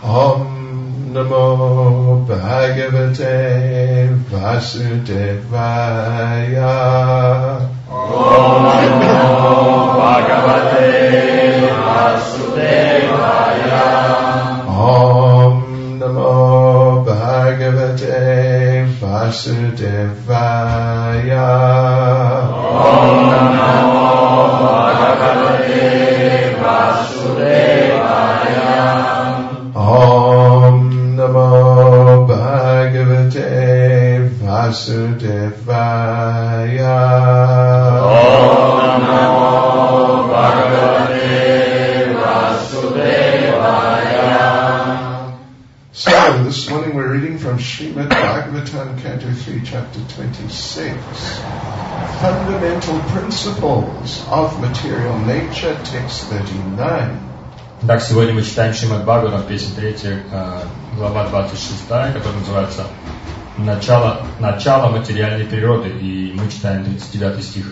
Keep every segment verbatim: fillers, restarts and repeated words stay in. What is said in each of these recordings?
Om Namo Bhagavate Vasudevaya. Om Namo Bhagavate Vasudevaya. Om Namo Bhagavate Vasudevaya. Om Namo Bhagavate Vasudevaya. Om Namo Bhagavate Vasudevaya. Om Namo Bhagavate Vasudevaya. So, this morning we're reading from Srimad Bhagavatam, Canto three, Chapter twenty-six. Fundamental Principles of Material Nature, Text thirty-nine. Так, сегодня мы читаем Шримад Бхагаватам, песня третья, глава двадцать шестая, которая называется «Начало, начало материальной природы», и мы читаем тридцать девятый стих.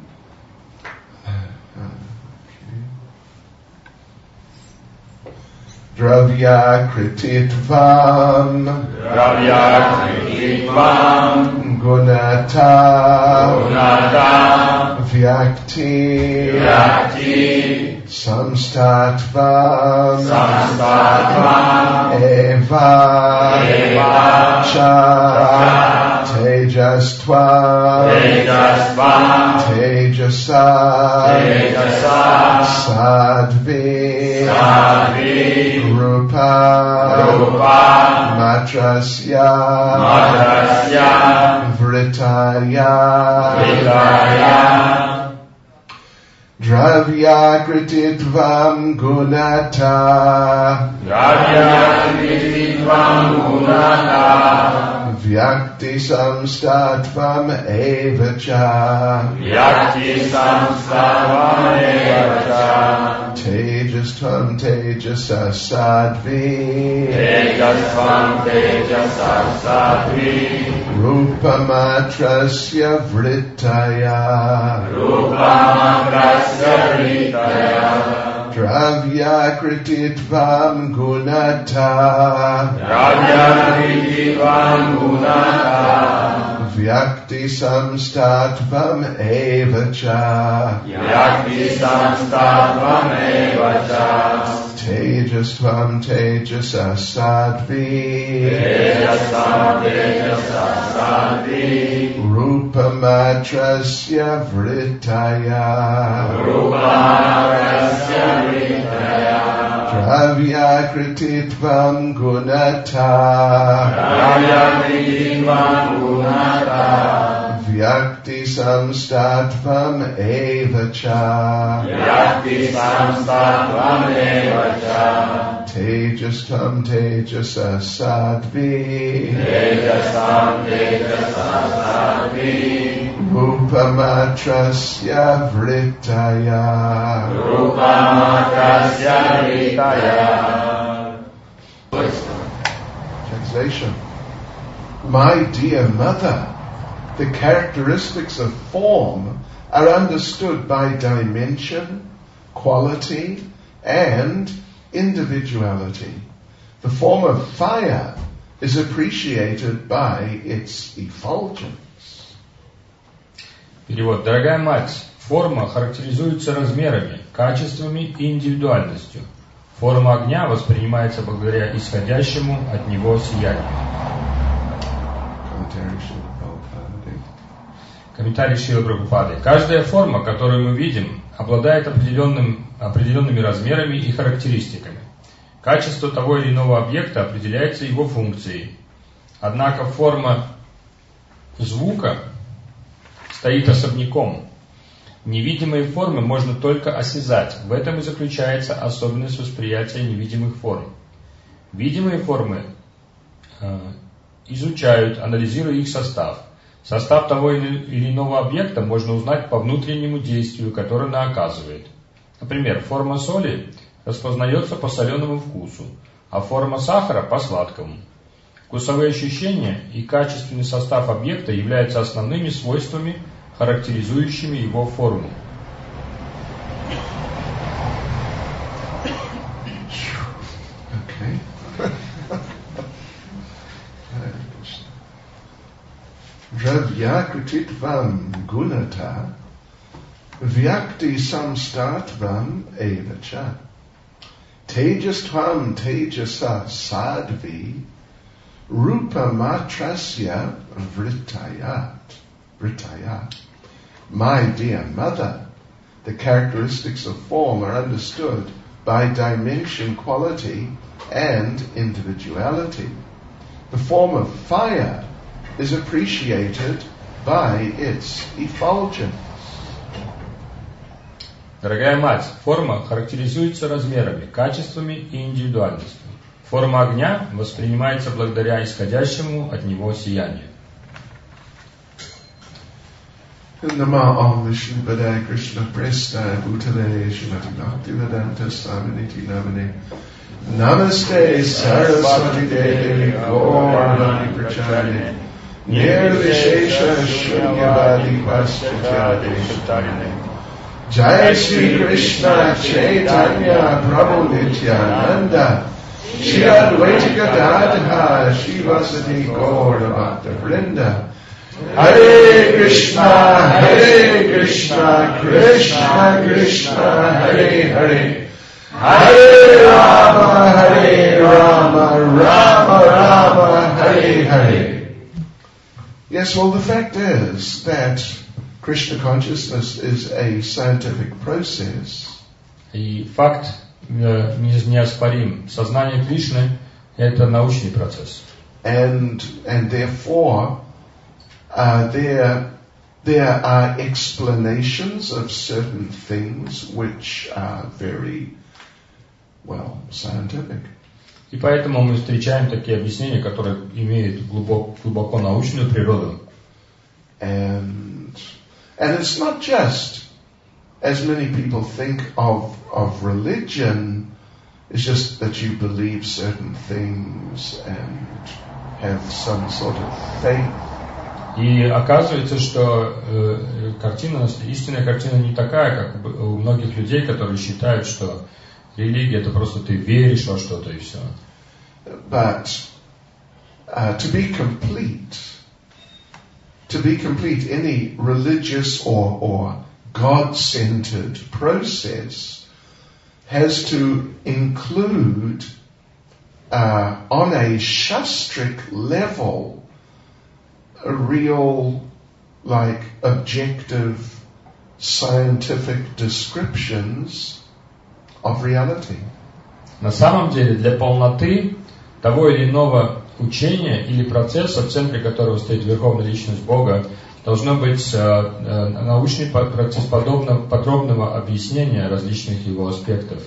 Dravya krititvam Dravya krititvam Gunata Gunata Vyakti Vyakti Samstatvam Samstatvam Eva Eva Cha Tejastvam Tejastvam Tejasa Tejasa Sadvi Sadvi Rupa Rupa Matrasya Matrasya Vritaya Vritaya Dravya krititvam gunata Dravya krititvam gunata Vyakti samstatvam evacha Vyakti samstatvam evacha Tejastvam tejasa sadvi Tejastvam tejasa sadvi Rupamatrasya vritaya Rupamatrasya vritaya Dravya krititvam gunata Dravya krititvam gunata Vyakti samstatvam evacha Vyakti samstatvam evacha Tejastvam tejasa sadvi Tejastvam tejasa sadvi Rupamatrasya vritaya Rupamatrasya vritaya Dravya krititvam gunata Dravya krititvam gunata Vyakti samstatvam evacha Vyakti samstatvam evacha Tejastvam tejasa sadvi Tejastam tejasa sadvi Rupamatrasya vritaya Rupamatrasya vritaya. Translation. My dear mother, the characteristics of form are understood by dimension, quality, and individuality. The form of fire is appreciated by its effulgence. Перевод. Дорогая мать, форма характеризуется размерами, качествами и индивидуальностью. Форма огня воспринимается благодаря исходящему от него сиянию. Комментарий Шрилы Прабхупады. Каждая форма, которую мы видим, обладает определенным, определенными размерами и характеристиками. Качество того или иного объекта определяется его функцией. Однако форма звука стоит особняком. Невидимые формы можно только осязать. В этом и заключается особенность восприятия невидимых форм. Видимые формы э, изучают, анализируя их состав. Состав того или иного объекта можно узнать по внутреннему действию, которое она оказывает. Например, форма соли распознается по соленому вкусу, а форма сахара по сладкому. Вкусовые ощущения и качественный состав объекта являются основными свойствами, характеризующими его форму. Okay. Vyakrititvam gunata vyakti samstatvam evacha tejastvam tejasa sadvi rupa matrasya vritayat. Vritayat. My dear mother, the characteristics of form are understood by dimension, quality, and individuality. The form of fire is appreciated by its effulgence. Дорогая мать, форма характеризуется размерами, качествами и индивидуальностью. Форма огня воспринимается благодаря исходящему от него сиянию. Nama Om Vishnu Padaya Krishna Prestaya Bhutale Shrimati Bhaktivedanta Swaminiti Namane Namaste Saraswati Devi Gaurani Prachayane Nirvishesha Shunyavadi Paschatya Jai Shri Krishna Chaitanya Prabhu Nityananda Shri Advaita Gadadhara Shivasati Gaura Bhakta Vrinda Hare Krishna, Hare Krishna, Krishna Krishna, Hare Hare, Hare Rama, Hare Rama, Rama Rama, Hare Hare. Yes, well, the fact is that Krishna consciousness is a scientific process. И факт неоспорим. Сознание Кришны – это научный процесс. And, and therefore, Uh, there, there are explanations of certain things which are very, well, scientific. И поэтому мы встречаем такие объяснения, которые имеют глубоко, глубоко научную природу. And, and it's not just, as many people think of, of religion, it's just that you believe certain things and have some sort of faith. И оказывается, что э, картина, истинная картина не такая, как у многих людей, которые считают, что религия — это просто ты веришь во что-то и все. But uh, to be complete, to be complete, any religious or, or God-centered process has to include, uh, on a shastric level, a real, like, objective, scientific descriptions of reality. На самом деле, для полноты того или иного учения или процесса, в центре которого стоит Верховная Личность Бога, должно быть э, э, научный процесс подобного, подробного объяснения различных его аспектов.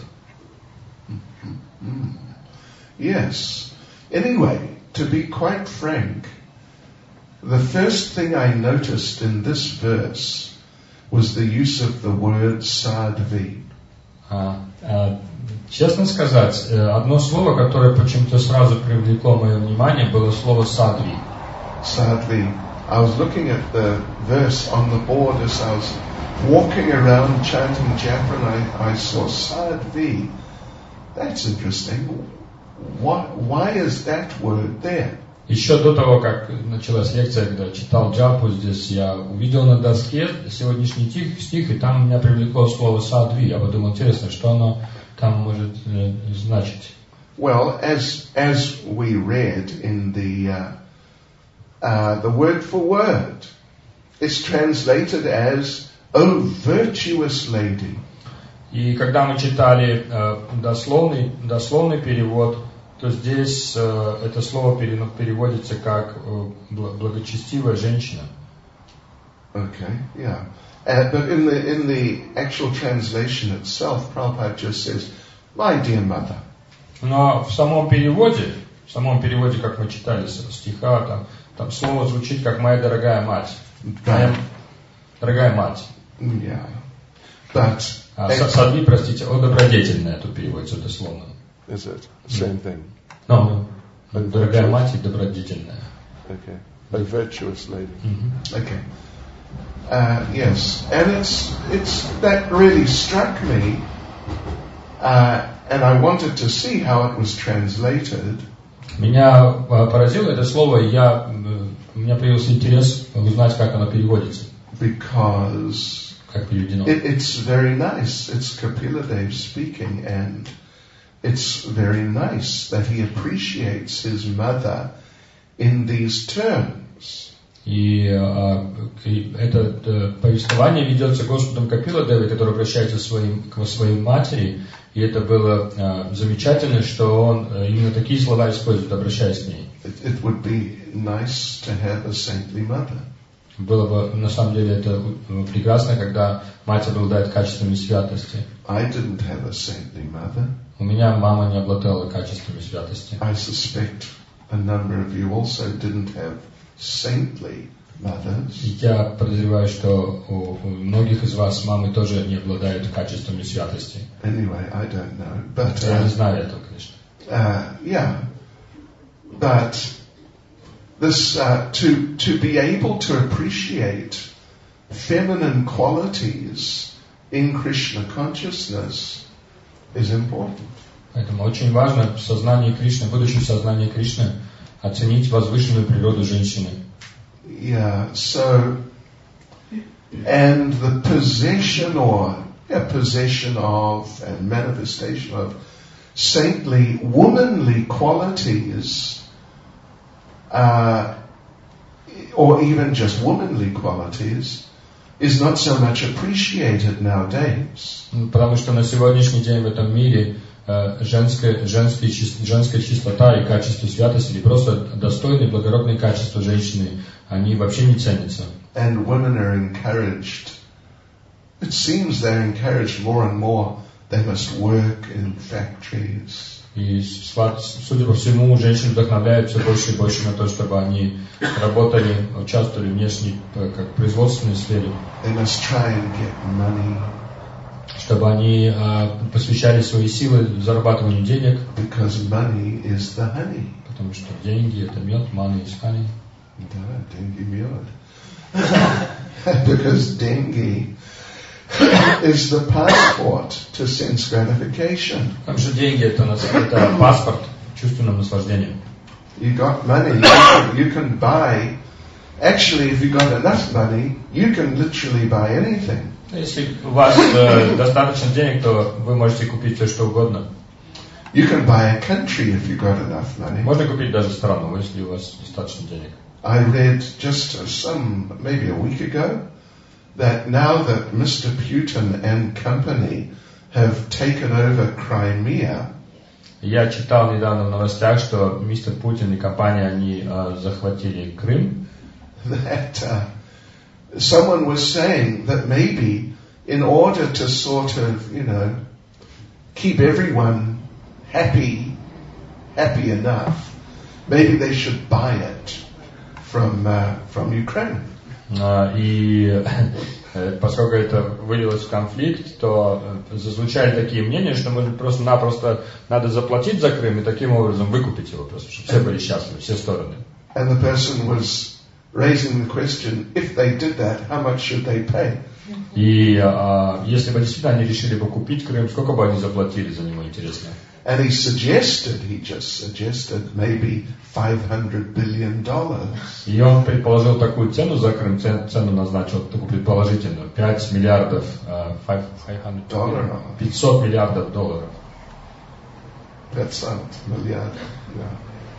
Yes. Anyway, to be quite frank, the first thing I noticed in this verse was the use of the word sadvi. А, а, честно сказать, одно слово, которое почему-то сразу привлекло мое внимание, было слово садви. Sadvi. I was looking at the verse on the board as I was walking around chanting japa, and I, I saw sadvi. That's interesting. Why, why is that word there? Еще до того, как началась лекция, когда читал джапу здесь, я увидел на доске сегодняшний стих, стих, и там меня привлекло слово садви. Я подумал, интересно, что оно там может э, значить. Well, as as we read in the uh, uh, the word for word, it's translated as "O virtuous lady." И когда мы читали э, дословный дословный перевод, то здесь э, это слово переводится как э, благочестивая женщина. Okay, yeah. Uh, but in the in the actual translation itself, Prabhupada just says, "My dear mother." Но в самом переводе, в самом переводе, как мы читали с стиха, там, там слово звучит как «моя дорогая мать». Моя дорогая мать. Yeah. But а, садви, простите, о добродетельная, тут переводится дословно. Is it same thing? No, no. Дорогая мать и добродетельная. Okay. A virtuous lady. Mm-hmm. Okay. Uh, yes, and it's it's that really struck me, uh, and I wanted to see how it was translated. Меня поразило это слово, и я, у меня появился интерес узнать, как оно переводится. Because как переведено. It, it's very nice. It's Kapila Dev speaking, and it's very nice that he appreciates his mother in these terms. И а, это а, повествование ведется Господом Капила Девой, который обращается своим, к своей матери, и это было а, замечательно, что он а, именно такие слова использует, обращаясь к ней. It, it would be nice to have a saintly mother. Было бы, на самом деле, это прекрасно, когда мать обладает качествами святости. I didn't have a saintly mother. У меня мама не обладала качествами святости. I suspect a number of you also didn't have saintly mothers. И я подозреваю, что у, у многих из вас мамы тоже не обладают качествами святости. Anyway, I don't know, but uh, я не знаю этого, конечно. Uh, yeah, but this uh, to to be able to appreciate feminine qualities in Krishna consciousness is important. Поэтому очень важно в сознании Кришны, будучи в сознании Кришны, оценить возвышенную природу женщины. Yeah, so and the possession or yeah, possession of and manifestation of saintly womanly qualities. Uh, or even just womanly qualities, is not so much appreciated nowadays. Потому что на сегодняшний день в этом мире э, женская, женская, женская чистота и качество святости, или просто достойные, благородные качества женщины, они вообще не ценятся. And women are encouraged. It seems they're encouraged more and more. They must work in factories. И, судя по всему, женщин вдохновляют все больше и больше на то, чтобы они работали, участвовали в внешней, как производственной сфере. They must try and get money. Чтобы они а, посвящали свои силы зарабатыванию денег. Because money is the honey. Потому что деньги — это мед, money is honey. Да, деньги мед. Because dengue is the passport to sense gratification. Потому что деньги — это, это паспорт чувственным наслаждением. You got money, you can, you can buy. Actually, if you got enough money, you can literally buy anything. Если у вас э, достаточно денег, то вы можете купить все, что угодно. You can buy a country if you got enough money. Можно купить даже страну, если у вас достаточно денег. I read just some, maybe a week ago, that now that Mister Putin and company have taken over Crimea. Я читал недавно в новостях, что мистер Путин и компания, они uh, захватили Крым. That uh, someone was saying that maybe in order to sort of, you know, keep everyone happy, happy enough, maybe they should buy it from uh, from Ukraine. Uh, и поскольку это вылилось в конфликт, то зазвучали такие мнения, что, может, просто-напросто надо заплатить за Крым и таким образом выкупить его, просто, чтобы все были счастливы, все стороны. And the person was raising the question, if they did that, how much should they pay? И uh, если бы действительно они решили бы купить Крым, сколько бы они заплатили за него, интересно? And he suggested, he just suggested maybe five hundred billion dollars. И он предположил такую цену за Крым, цену назначил такую предположительную, пять миллиардов, uh, долларов. пятьсот миллиардов долларов. пятьсот миллиардов, yeah.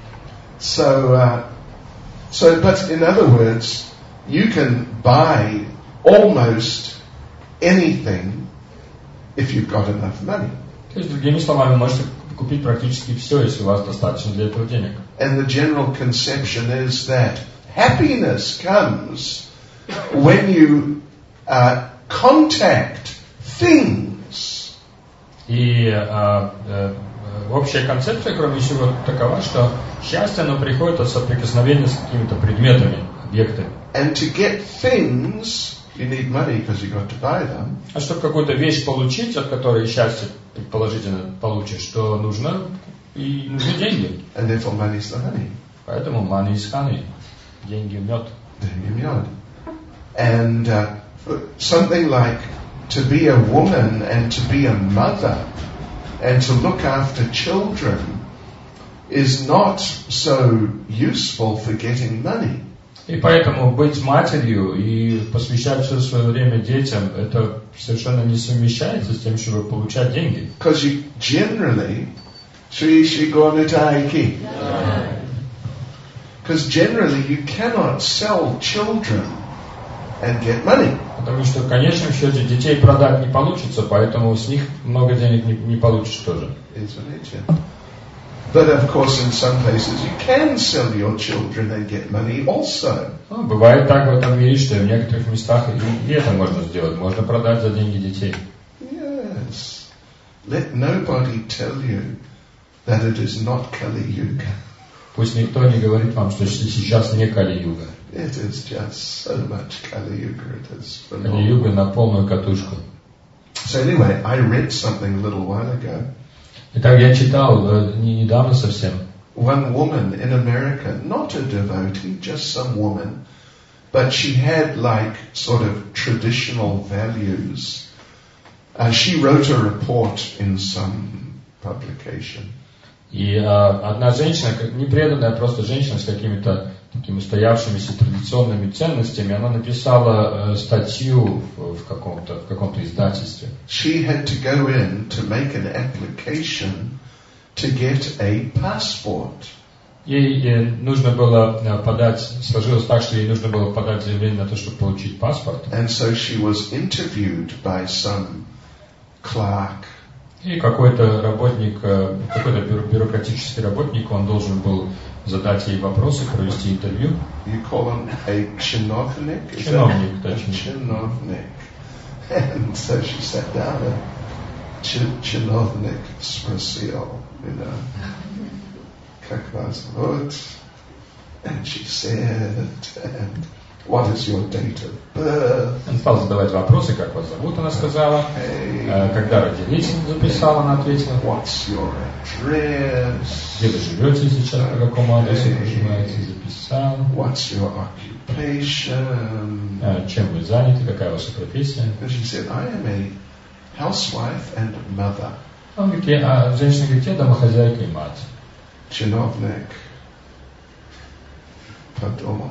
So, uh, so, but in other words, you can buy almost anything if you've got enough money. То есть, другими словами, вы можете купить практически все, если у вас достаточно для этого денег. And the general conception is that happiness comes when you uh, contact things. И uh, uh, общая концепция, кроме всего, такова, что счастье, оно приходит от соприкосновения с какими-то предметами, объектами. And to get things, you need money because you've got to buy them. А чтобы какую-то вещь получить, от которой счастье предположительно получишь, то нужно и нужны деньги. And therefore money is the honey. Поэтому money is honey. Деньги мед. Деньги мед. And uh, something like to be a woman and to be a mother and to look after children is not so useful for getting money. И поэтому быть матерью и посвящать все свое время детям, это совершенно не совмещается с тем, чтобы получать деньги. Because you generally, because generally you cannot sell children and get money. Потому что в конечном счете детей продать не получится, поэтому с них много денег не, не получишь тоже. But of course, in some places you can sell your children and get money also. Ну, бывает так в этом мире, что в некоторых местах и, и это можно сделать. Можно продать за деньги детей. Yes. Let nobody tell you that it is not Kali Yuga. Пусть никто не говорит вам, что сейчас не Кали-юга. It is just so much Kali Yuga. It is Кали-юга на полную катушку. So anyway, I read something a little while ago. Итак, я читал не недавно совсем. One woman in America, not a devotee, just some woman, but she had like sort of traditional values. Uh, she wrote a report in some publication. И а, одна женщина, не преданная, просто женщина с какими-то такими устоявшимися традиционными ценностями, она написала э, статью в, в каком-то в каком-то издательстве. She had to go in to make an application to get a passport. Ей э, нужно было э, подать, сложилось так, что ей нужно было подать заявление на то, чтобы получить паспорт. And so she was interviewed by some clerk. И какой-то работник, э, какой-то бюро, бюрократический работник, он должен был задать ей вопросы, провести интервью. You call him a chinovnik? Чиновник, точнее. Chinovnik. And so she sat down and ch- chinovnik sпросил, you know, как вас зовут? And she said, and what is your date of birth? Он стал задавать вопросы, как вас зовут, она сказала. Hey, Когда родились, записала, она ответила. what's your address? Где вы живете сейчас, по какому адресу проживаете, записала. What's your occupation? Чем вы заняты, какая ваша профессия. And she said, I am a housewife and mother. Он говорит, я, а женщина говорит, я домохозяйка и мать. Chinovnik. Pardon.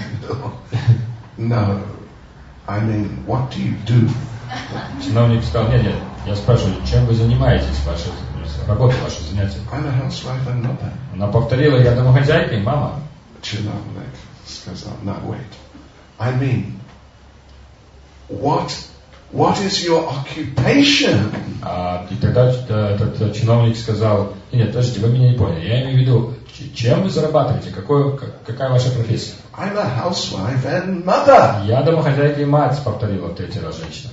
No. I mean, what do you do? Чиновник сказал, нет, нет, я спрашиваю, чем вы занимаетесь, ваша работа, ваше занятие. I'm a housewife and mother. Она повторила, я домохозяйка и мама. Chinovnik сказал, no, wait. I mean, what, what is your occupation? А, и тогда этот чиновник сказал, нет, подождите, вы меня не поняли, я имею в виду, чем вы зарабатываете, какое, какая ваша профессия? I'm a housewife and mother. Я домохозяйка и мать, повторила в третий раз женщина.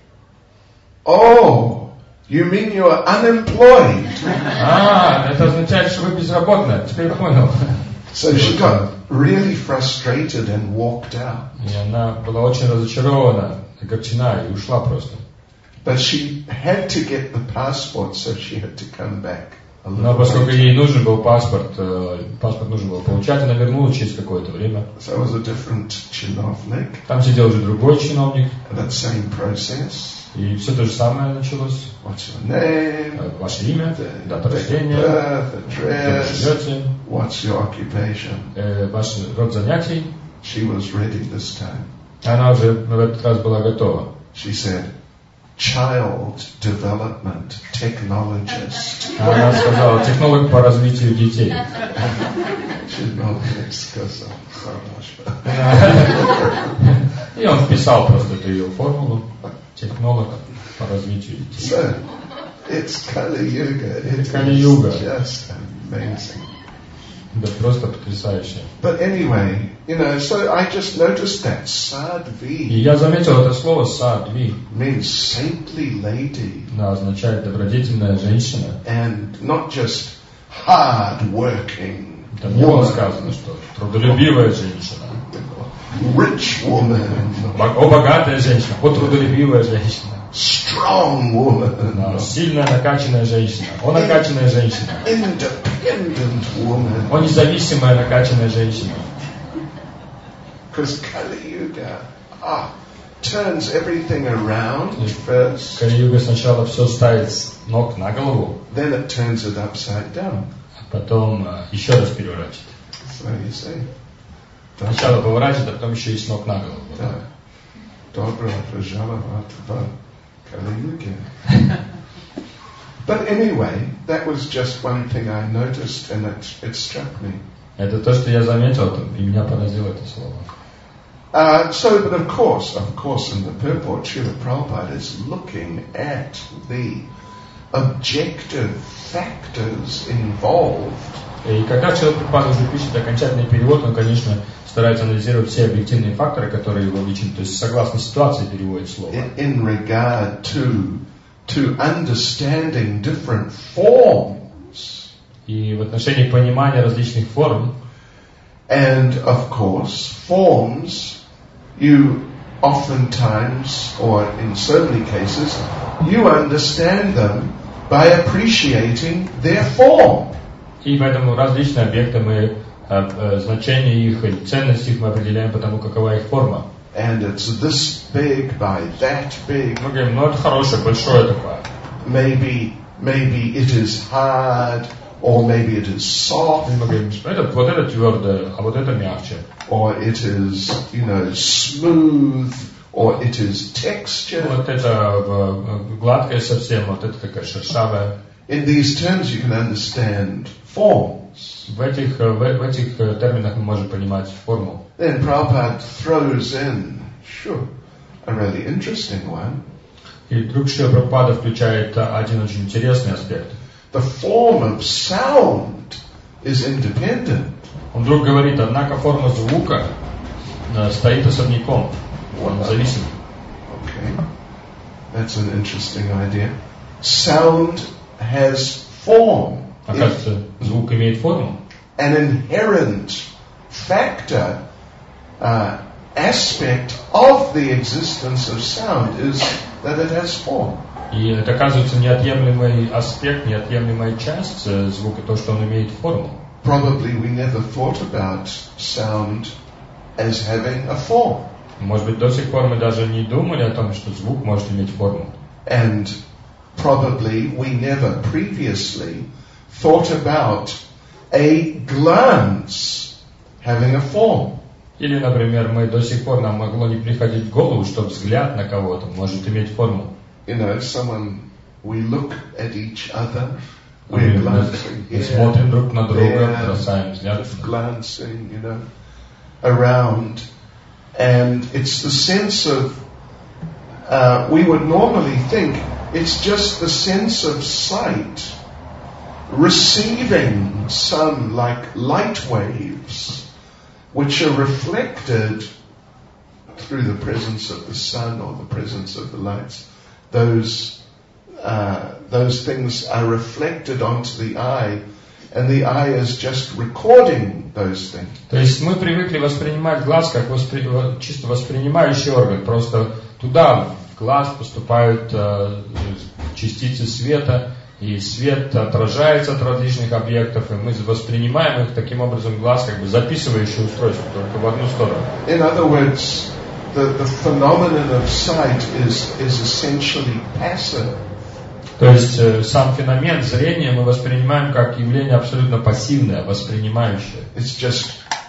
Oh, you mean you're unemployed? А, это означает, что вы безработная, теперь понял. So she got really frustrated and walked out. И она была очень разочарована, огорчена и ушла просто. But she had to get the passport, so she had to come back. Но поскольку ей нужен был паспорт, паспорт нужно было получать, она вернулась через какое-то время. So it was a different chinovnik. Там сидел уже другой чиновник. That same process. И все то же самое началось. What's your name? Ваше имя, The дата date of рождения, birth, где вы address. живете, What's your occupation? ваш род занятий. She was ready this time. Она уже в этот раз была готова. She said, child development technologist. Она сказала, технолог по развитию детей. Chinovnik сказал, хорошо. И он вписал просто эту ее формулу. Технолог по развитию детей. So, it's Kali Yuga. It's Kali Yuga. just amazing. Да просто потрясающе. But anyway, you know, so I just noticed that И sadvi я заметил это слово садви. means saintly lady Она означает добродетельная женщина. and not just hard working Там не было woman, сказано, что трудолюбивая женщина. rich woman, О, богатая женщина, о, трудолюбивая женщина. strong woman, Да, сильная накачанная женщина. О, накачанная женщина. independent woman. О, независимая накачанная женщина. Because Kali Yuga ah, turns everything around first, Кали-юга сначала все ставит с ног на голову, then it turns it upside down. а потом э, еще раз переворачивать. So you see. Сначала поворачивать, а потом еще и с ног на голову. Да. Добро пожаловать в Кали-юге. But anyway, that was just one thing I noticed and it, it struck me. Это то, что я заметил, и меня поразило это слово. Uh, so, but of course, of course, in the purport, Srila Prabhupada is looking at the objective factors involved. И когда Шрила Прабхупада уже пишет окончательный перевод, он, конечно, старается анализировать все объективные факторы, которые его лечат, то есть согласно ситуации переводит слово. In, in regard to to understanding different forms. И в отношении понимания различных форм. And of course, forms, you oftentimes, or in so many cases, you understand them by appreciating their form. И поэтому различные объекты, мы, э, значение их или ценность их мы определяем потому, какова их форма. And it's this big by that big. Мы говорим, ну это хорошее, большое такое. Maybe, maybe it is hard, or maybe it is soft. Мы говорим, это, вот это твердое, а вот это мягче. Or it is, you know, smooth, or it is texture. Вот это гладкое совсем, вот это такая шершавая. In these terms you can understand forms. В этих, в, в этих терминах мы можем понимать форму. Then Prabhupada throws in, sure, a really interesting one. И вдруг Шрила Прабхупада включает один очень интересный аспект. The form of sound is independent. Он вдруг говорит, однако форма звука стоит особняком, он независим. Okay, that's an interesting idea. Sound has form. Оказывается, звук имеет форму. An inherent factor, uh, aspect of the existence of sound is that it has form. И это, оказывается, неотъемлемый аспект, неотъемлемая часть звука, то, что он имеет форму. Probably we never thought about sound as having a form. Может быть, до сих пор мы даже не думали о том, что звук может иметь форму. And probably we never previously thought about a glance having a form. Или, например, мы до сих пор нам могло не приходить в голову, что взгляд на кого-то может иметь форму. You know, someone, we look at each other, we're glancing Мы here, смотрим друг на друга, there, бросаем взгляд. just glancing, you know, around. And it's the sense of, uh, we would normally think it's just the sense of sight, receiving some like light waves, which are reflected through the presence of the sun or the presence of the lights. Those uh, those things are reflected onto the eye, and the eye is just recording those things. То есть мы привыкли воспринимать глаз как воспри... чисто воспринимающий орган. Просто туда, в глаз, поступают э, частицы света, и свет отражается от различных объектов, и мы воспринимаем их таким образом глаз, как бы записывающее устройство, только в одну сторону. In other words, the, the phenomenon of sight is, is essentially passive. То есть э, сам феномен зрения мы воспринимаем как явление абсолютно пассивное, воспринимающее. It's just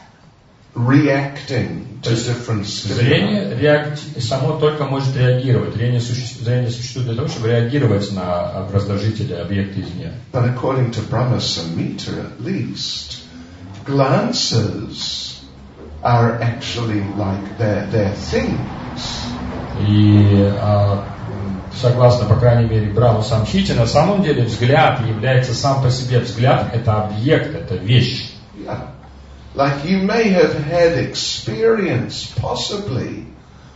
reacting to different stimuli. Зрение реакти... само только может реагировать. Зрение, суще... Зрение существует для того, чтобы реагировать на раздражители, объекты извне. But according to Brahma Samhita at least, glances are actually like they're, they're things. И а, согласно, по крайней мере, Брахма Самхите, на самом деле взгляд является сам по себе. Взгляд — это объект, это вещь. Yeah. Like you may have had experience, possibly.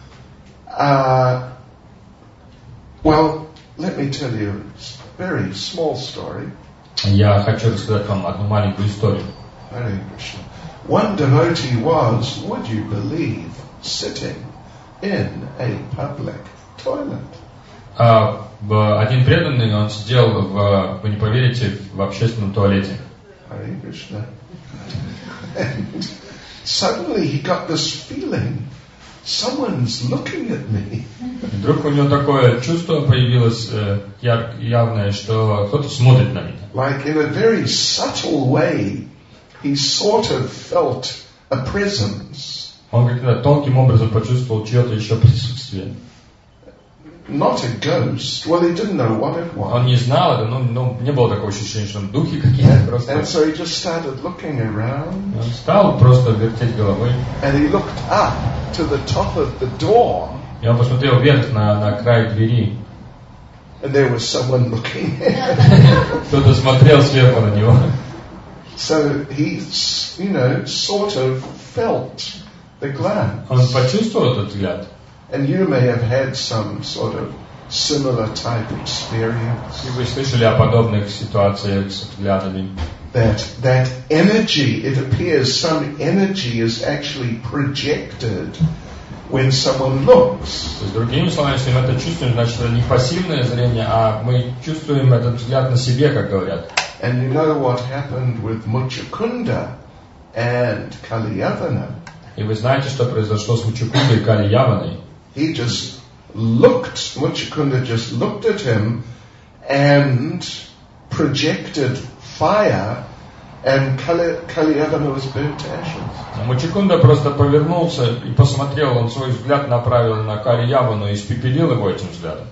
Uh, well, let me tell you a very small story. Я хочу рассказать вам одну маленькую историю. Hare Krishna. One devotee was, would you believe, sitting in a public toilet. А, один преданный, он сидел, в, вы не поверите, в общественном туалете. Hare Krishna. And suddenly he got this feeling someone's looking at me. Вдруг у него такое чувство появилось э, яр, явное, что кто-то смотрит на меня. Like in a very subtle way, he sort of felt a presence. Он как-то тонким образом почувствовал чье-то еще присутствие. Not a ghost. Well, he didn't know what it was. Он не знал это, но, но не было такого ощущения, что там духи какие-то просто. And so he just started looking around. Он стал просто вертеть головой. And he looked up to the top of the door. И он посмотрел вверх на, на край двери. And there was someone looking at him. Кто-то смотрел сверху на него. So he, you know, sort of felt the glance. Он почувствовал этот взгляд. And you may have had some sort of similar type experience. И вы слышали о подобных ситуациях с взглядами. That that energy, it appears some energy is actually projected when someone looks. То есть, другими словами, если мы это чувствуем, значит, это не пассивное зрение, а мы чувствуем этот взгляд на себе, как говорят. And you know what happened with Muchukunda and Kaliyavana? И вы знаете, что произошло с Мучукундой и Кали-Яваной? He just looked, Muchukunda just looked at him and projected fire, and Kaliyavana was burnt to ashes. Мучукунда просто повернулся и посмотрел, он свой взгляд направил на Кали-Явану и испепелил его этим взглядом.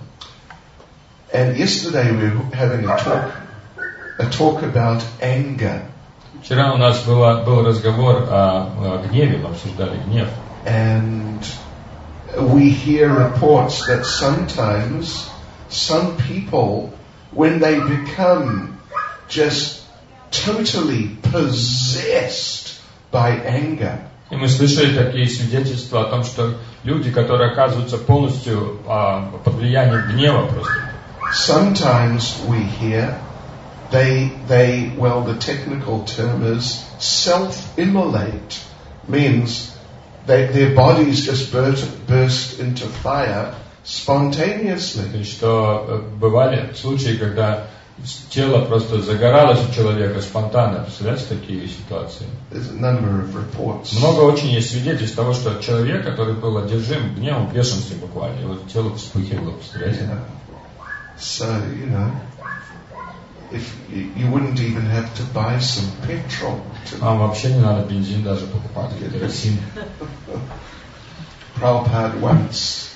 And yesterday we were having a talk, a talk about anger. Вчера у нас было, был разговор о, о гневе, мы обсуждали гнев. And we hear reports that sometimes some people, when they become just totally possessed by anger, И мы слышали такие свидетельства о том, что люди, которые оказываются полностью а, под влиянием гнева просто. sometimes we hear they, they, well, the technical term is self-immolate, means they, their bodies just burst, burst into fire spontaneously. То есть, что бывали случаи, когда тело просто загоралось у человека спонтанно. Представляете такие ситуации? There's a number of reports. Много очень есть свидетельств того, что человек, который был одержим гневом, бешенством буквально, его тело вспыхивало, представляете? Yeah. So, you know, if you, you wouldn't even have to buy some petrol to А вообще не надо бензин даже покупать, керосин. Prabhupada once,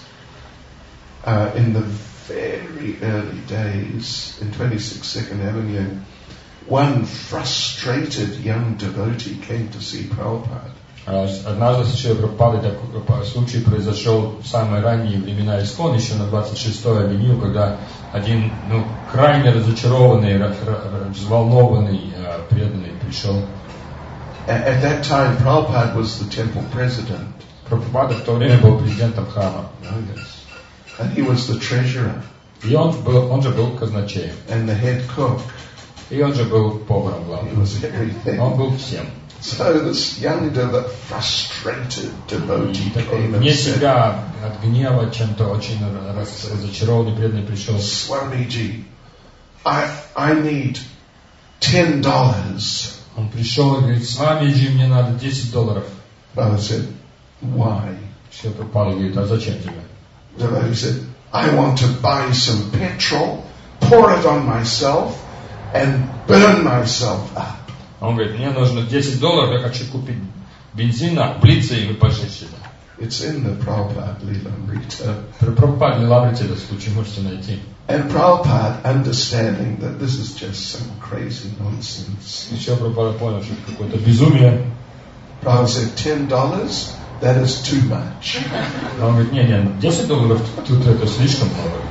uh, in the very early days, in twenty-six Second Avenue, one frustrated young devotee came to see Prabhupada. Однажды с Шрилой Прабхупадой такой случай произошел в самые ранние времена ИСККОН, еще на двадцать шестой авеню, когда один, ну, крайне разочарованный, взволнованный преданный пришел. At that time, Prabhupada was the temple president. Прабхупада в то время был президентом храма. Oh, yes. And he was the treasurer. И он был, он же был казначеем. And the head cook. И он же был поваром He главным. was everything. Он был всем. So this young, devo- frustrated devotee came and Вне said, себя, от гнева, чем-то очень раз- разочарованный преданный пришел. Swamiji, I, I need ten dollars. Он пришел и говорит: с вами же мне надо десять долларов. Brother said, why? Шрила Прабхупада говорит: а зачем тебе? Devotee said, I want to buy some petrol, pour it on myself, and burn myself up. Он говорит: мне нужно десять долларов, я хочу купить бензина, облиться им и поджечь себя. It's in the Prabhupada Lilamrita. При Прабхупаде Лилабрите этот случай можете найти. And Prabhupada, understanding that this is just some crazy nonsense, Еще Прабхупада понял, что это какое-то безумие. Prabhupada said, ten dollars, that is too much. Он говорит: не, не, десять долларов тут это слишком много.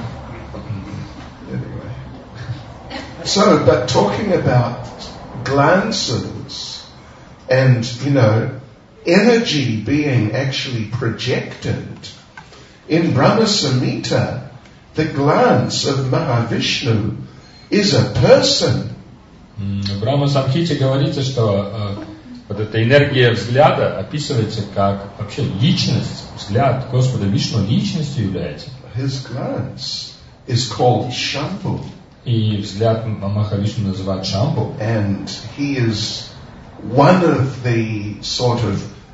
Anyway. So, but talking about glances and, you know, energy being actually projected, in Brahma Samhita, the glance of Mahavishnu is a person. В Брахма Самхите говорится, что э, вот эта энергия взгляда описывается как вообще личность, взгляд Господа Вишну личностью является. His glance is called Shambhu. И взгляд Махавишну называют Шамбу. And he is one of the sort of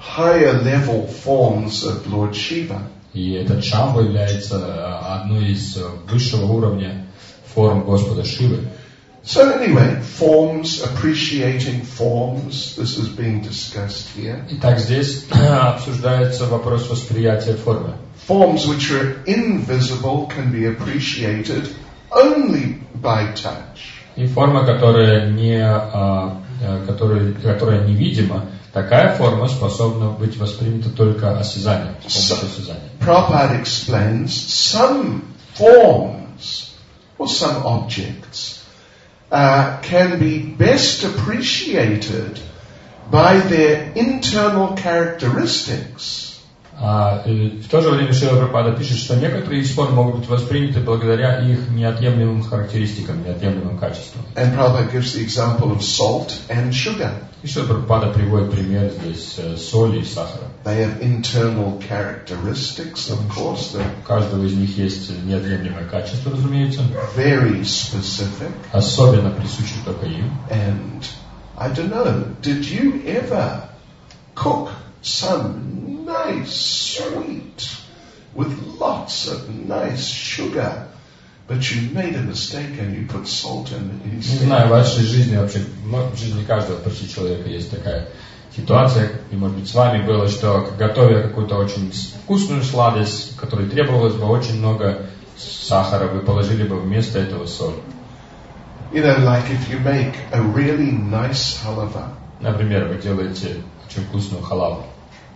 higher level forms of Lord Shiva. И этот Шамба является одной из высшего уровня форм Господа Шивы. So anyway, forms, appreciating forms, this is being discussed here. Итак, здесь обсуждается вопрос восприятия формы. Forms which are invisible can be appreciated only by touch. И форма, которая не, которая, которая невидима, такая форма способна быть воспринята только осязанием, с помощью осязания. Prabhupada explains some forms or some objects uh, can be best appreciated by their internal characteristics. А в то же время Шрила Прабхупада пишет, что некоторые из форм могут быть восприняты благодаря их неотъемлемым характеристикам, неотъемлемым качествам. And Prabhupada gives the example of salt and sugar. И Шрила Прабхупада приводит пример здесь соли и сахара. They have internal characteristics, of course. У каждого из них есть неотъемлемое качество, разумеется. Very specific. Особенно присуще только им. And I don't know, did you ever cook some nice sweet with lots of nice sugar, but you made a mistake and you put salt in it instead? Не знаю, в вашей жизни вообще, в жизни каждого почти человека есть такая ситуация, и может быть с вами было, что готовя какую-то очень вкусную сладость, которой требовалось бы очень много сахара, вы положили бы вместо этого соль. You know, like if you make a really nice halava. Например, вы делаете очень вкусную халаву.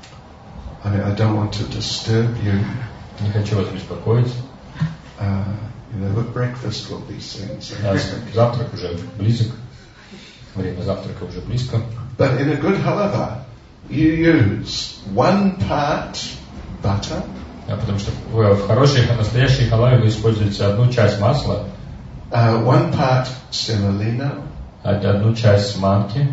I mean, I don't want to disturb you. Не хочу вас беспокоить. Uh, you know, but breakfast will be soon. So. Завтрак уже близок. Время завтрака уже близко. But in a good halava, you use one part butter. А потому что в хорошей, настоящей халаве вы используете одну часть масла, uh, one part semolina, одну часть манки,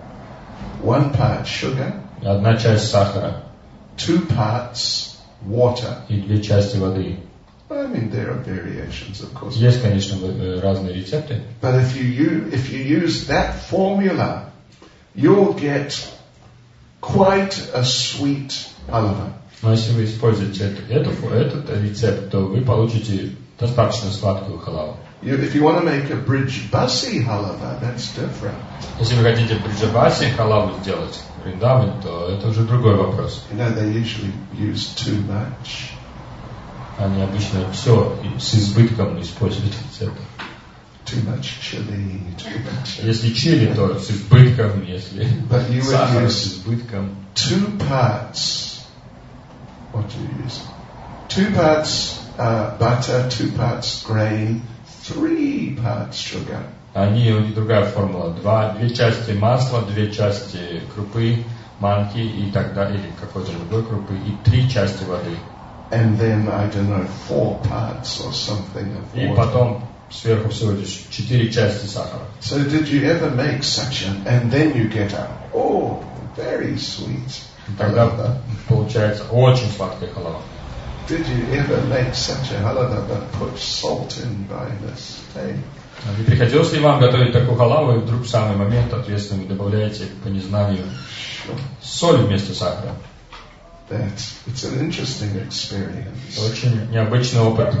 one part sugar, одна часть сахара, two parts water. И две части воды. I mean, there are variations, of course. Есть, конечно, разные рецепты. But if you use, if you use that formula, you'll get quite a sweet halava. Но если вы используете это, эту, этот рецепт, то вы получите достаточно сладкую халаву. You, if you want to make a brijbasi halava, that's different. Если вы хотите бриджабаси халаву сделать, вриндаван, то это уже другой вопрос. You know, they usually use too much. Они обычно все с избытком используют рецепт. Too much chili, too much. Если чили, то с избытком, если сахар с избытком. Two parts. What do you use? Two parts uh, butter, two parts grain, three parts sugar. Они, у них другая формула. Два, две части масла, две части крупы, манки и так далее, или какой-то другой крупы, и три части воды. And then, I don't know, four parts or something of water. И потом сверху всего лишь четыре части сахара. So did you ever make such an, and then you get a, oh, very sweet. Тогда получается очень сладкая халава. Did you ever make such a halava but put salt in by mistake? Не приходилось ли вам готовить такую халаву, и вдруг в самый момент ответственно вы добавляете по незнанию соль вместо сахара? That's, it's an interesting experience. Очень необычный опыт.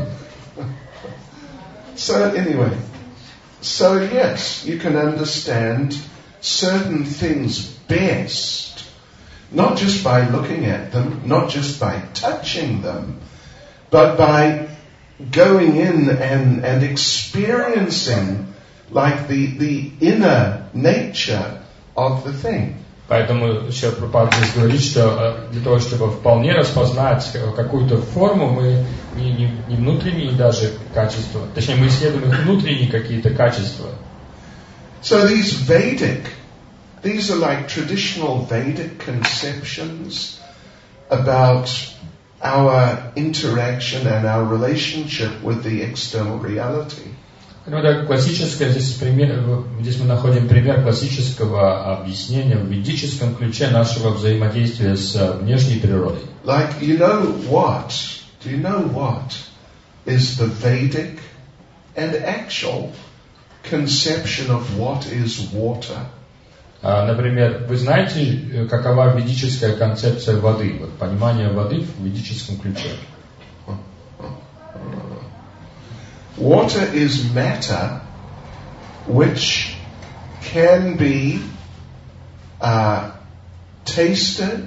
So anyway, so yes, you can understand certain things best. Not just by looking at them, not just by touching them, but by going in and, and experiencing like the, the inner nature of the thing. Поэтому еще Прабхупада здесь говорит, что для того, чтобы вполне распознать какую-то форму, мы не, не, не внутренние даже качества, точнее мы исследуем их внутренние какие-то качества. So these Vedic These are like traditional Vedic conceptions about our interaction and our relationship with the external reality. Ну, это классическое, здесь, пример, здесь мы находим пример классического объяснения в ведическом ключе нашего взаимодействия с внешней природой. Like, you know what? Do you know what is the Vedic and actual conception of what is water? Например, вы знаете, какова ведическая концепция воды, вот понимание воды в ведическом ключе? Water is matter which can be uh, tasted,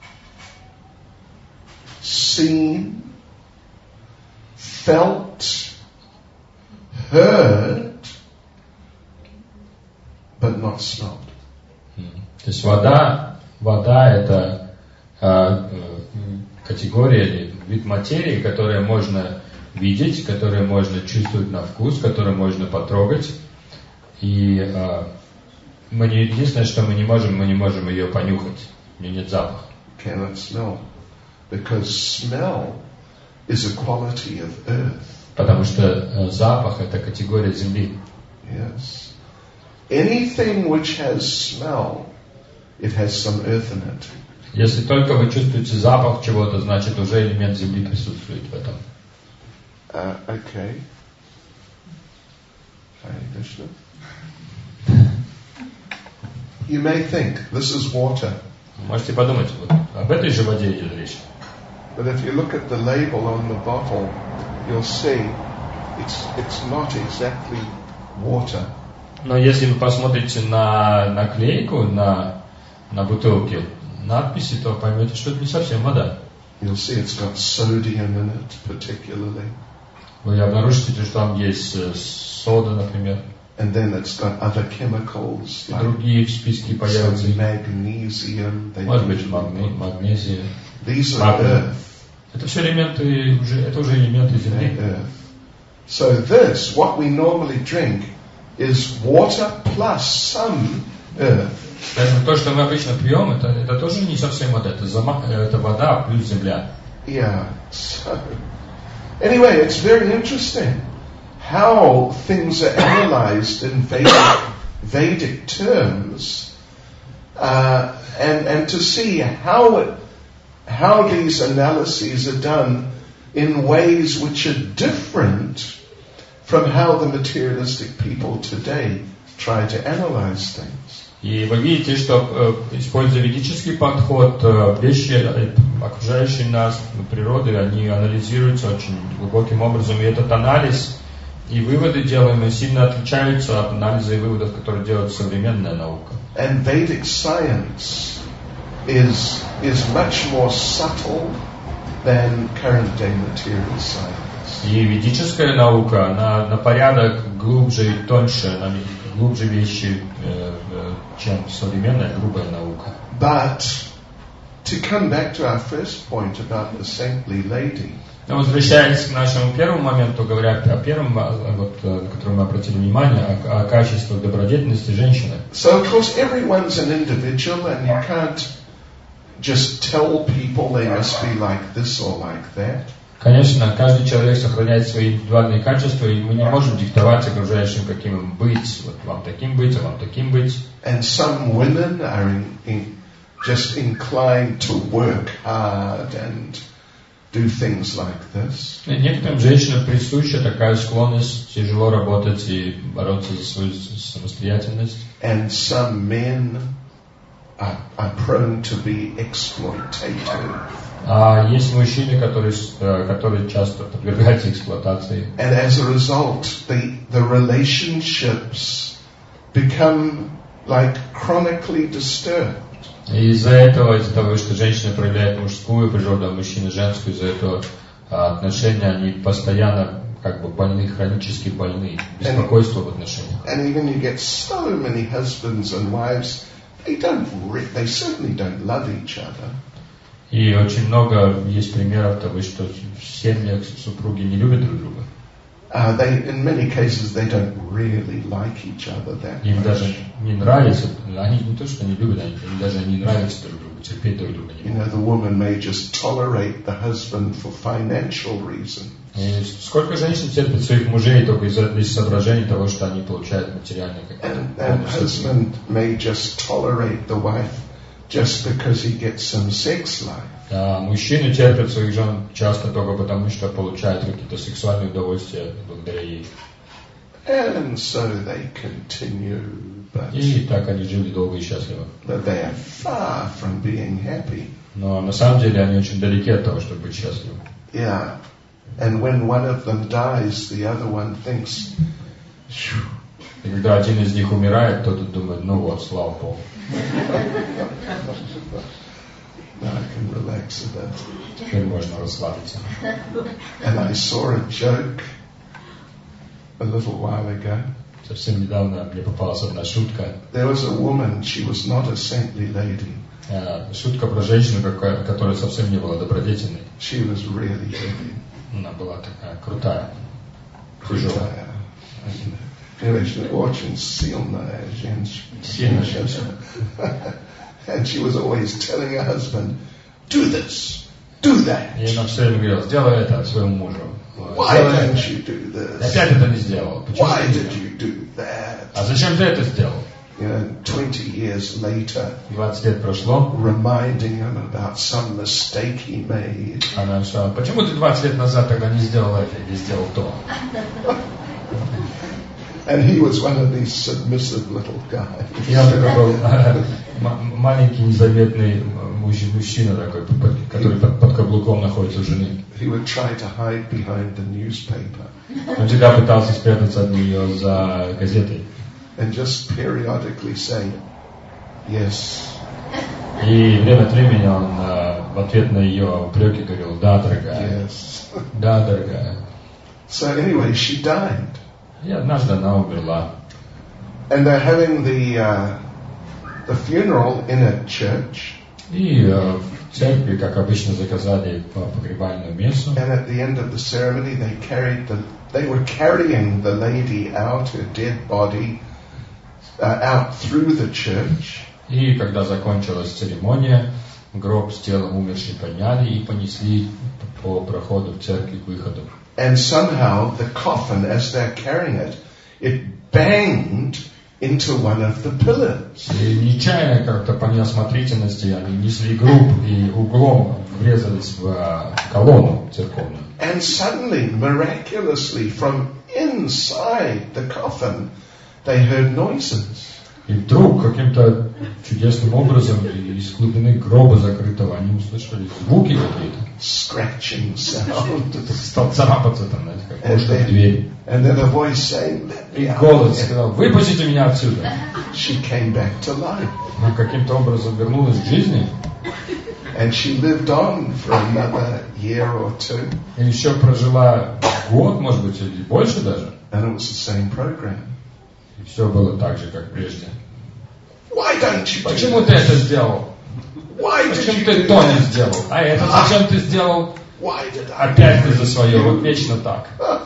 seen, felt, heard, but not smelled. То есть вода, вода это э, категория или вид материи, которую можно видеть, которую можно чувствовать на вкус, которую можно потрогать. И э, мы не, единственное, что мы не можем, мы не можем ее понюхать. У нее нет запаха. Cannot smell, because smell is a quality of earth. Потому что э, запах это категория земли. Yes. Anything which has smell, it has some earth in it. Если только вы чувствуете запах чего-то, значит уже элемент земли присутствует в этом. Uh, okay. Hare Krishna. You may think this is water. Можете подумать, вот об этой же воде идет речь. But if you look at the label on the bottle, you'll see it's it's not exactly water. Но если вы посмотрите на наклейку на на бутылке, надписи, то поймете, что это не совсем вода. You'll see it's got sodium in it, particularly. Вы обнаружите, что там есть сода, например. And then it's got other chemicals like другие в списке появятся. Magnesium. Может быть, магне, магнезия. These are earth. Это все элементы, уже, это уже элементы земли. Earth. So this, what we normally drink, is water plus some earth. Поэтому то, что мы обычно пьем, это, это тоже не совсем вода, это, зама, это вода плюс земля. Yeah. So, anyway, it's very interesting how things are analyzed in Vedic, Vedic terms, uh, and and to see how it, how these analyses are done in ways which are different from how the materialistic people today try to analyze things. И вы видите, что, используя ведический подход, вещи, окружающие нас, природы, они анализируются очень глубоким образом. И этот анализ и выводы, делаемые, сильно отличаются от анализа и выводов, которые делает современная наука. And Vedic science is is much more subtle than current day material science. И ведическая наука, она на порядок глубже и тоньше, она глубже вещи, чем современная грубая наука. But to come back to our first point about the saintly lady. Но возвращаясь к нашему первому моменту, говоря о первом, вот, на который мы обратили внимание, о, о качествах добродетельности женщины. So of course everyone's an individual, and you can't just tell people they must be like this or like that. Конечно, каждый человек сохраняет свои индивидуальные качества, и мы не можем диктовать окружающим, каким им быть, вот вам таким быть, а вам таким быть. And some women are in, in just inclined to work hard and do things like this. И некоторым женщинам присуща такая склонность тяжело работать и бороться за свою самостоятельность. And some men are, are prone to be exploitative. А есть мужчины, которые, которые часто подвергаются эксплуатации. And as a result, the, the relationships become like chronically disturbed. И из-за этого, из-за того, что женщина проявляет мужскую природу, а мужчина женскую, из-за этого отношения, они постоянно как бы больны, хронически больны, беспокойство в отношениях. And even you get so many husbands and wives, they don't, re- they certainly don't love each other. И очень много есть примеров того, что в семьях супруги не любят друг друга. Uh, they, in many cases, they don't really like each other that Им much. даже не нравится, они не то, что не любят, они, им даже не нравятся друг другу, терпеть друг друга не You know, могут. the woman may just tolerate the husband for financial reasons. И сколько женщин терпят своих мужей только из-за из соображений того, что они получают материальные какие-то And, and husband may just tolerate the wife just because he gets some sex life. А мужчины терпят своих жен часто только потому, что получают какие-то сексуальные удовольствия благодаря ей. And so they continue but, И так они жили долго и счастливо. but they are far from being happy. Но на самом деле они очень далеки от того, чтобы быть счастливыми. Yeah. And when one of them dies, the other one thinks, "Phew." И когда один из них умирает, кто-то думает, ну вот, слава Богу. Now I can relax a bit. Теперь можно расслабиться. And I saw a joke a little while ago. Совсем недавно мне попалась одна шутка. There was a woman, she was not a saintly lady. Шутка про женщину, которая совсем не была добродетельной. She was really heavy. Она была такая крутая, тяжелая. Anyway, she was очень сильная женщина. Сильная женщина. And she was always telling her husband, do this, do that. И она все время говорила, сделай это своему мужу. Why don't you do this? Опять это не сделал. Why did you do that? А зачем ты это сделал? You know, twenty years later, двадцать лет прошло. Reminding him about some mistake he made. Она сказала, почему ты двадцать лет назад тогда не сделал это или сделал то? And he was one of these submissive little guys. Я такой был маленький незаметный мужчина такой, который под, под каблуком находится у жены. He would try to hide behind the newspaper. Он всегда пытался спрятаться от нее за газетой. And just periodically say, yes. И время от времени он uh, в ответ на ее упреки говорил, да, дорогая. Yes. Да, дорогая. So anyway, she died. И однажды она умерла. And they're having the uh, the funeral in a church. И uh, в церкви, как обычно, заказали погребальную мессу. And at the end of the ceremony, they carried the they were carrying the lady out, her dead body, uh, out through the church. И когда закончилась церемония, гроб с телом умершей подняли и понесли по проходу в церкви к выходу. And somehow the coffin, as they're carrying it, it banged into one of the pillars. И нечаянно как-то по неосмотрительности они несли гроб и углом врезались в колонну церковную. And suddenly, miraculously, from inside the coffin, they heard noises. И вдруг каким-то чудесным образом из глубины гроба закрытого они услышали звуки какие-то. Scratching sound. Стал царапаться там, знаете, как кошка в дверь. And then a voice saying, И голос сказал, выпустите меня отсюда. She came back to life. Она каким-то образом вернулась к жизни. And she lived on for another year or two. И еще прожила год, может быть, или больше даже. And it was the same program. И все было так же, как прежде. Why don't you do Почему ты это сделал? Why Почему did you ты do то не that? сделал? А это зачем ты сделал? Why did I Опять do ты за свое, вот вечно так. that?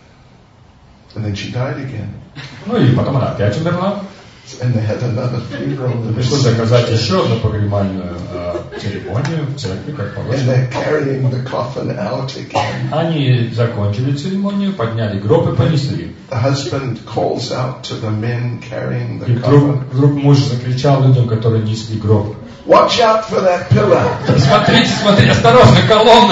And then she died again. Ну и потом она опять умерла. And they had another funeral. in the Пришлось same заказать church. еще одну погребальную э, церемонию в церкви, как And положено. they're carrying the coffin out again. Они закончили церемонию, подняли гроб и понесли. The husband calls out to the men carrying И the вдруг, coffin, вдруг муж закричал людям, которые несли гроб. watch out for that pillar. Смотрите, смотрите, осторожно, колонна!